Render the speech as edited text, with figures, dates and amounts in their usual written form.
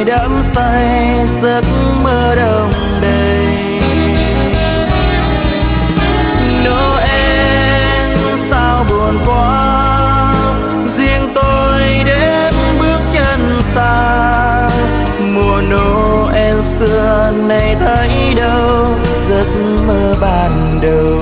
người đắm say giấc mơ đông đầy. Noel sao buồn quá, riêng tôi đến bước chân xa. Mùa Noel xưa này thấy đâu giấc mơ ban đầu.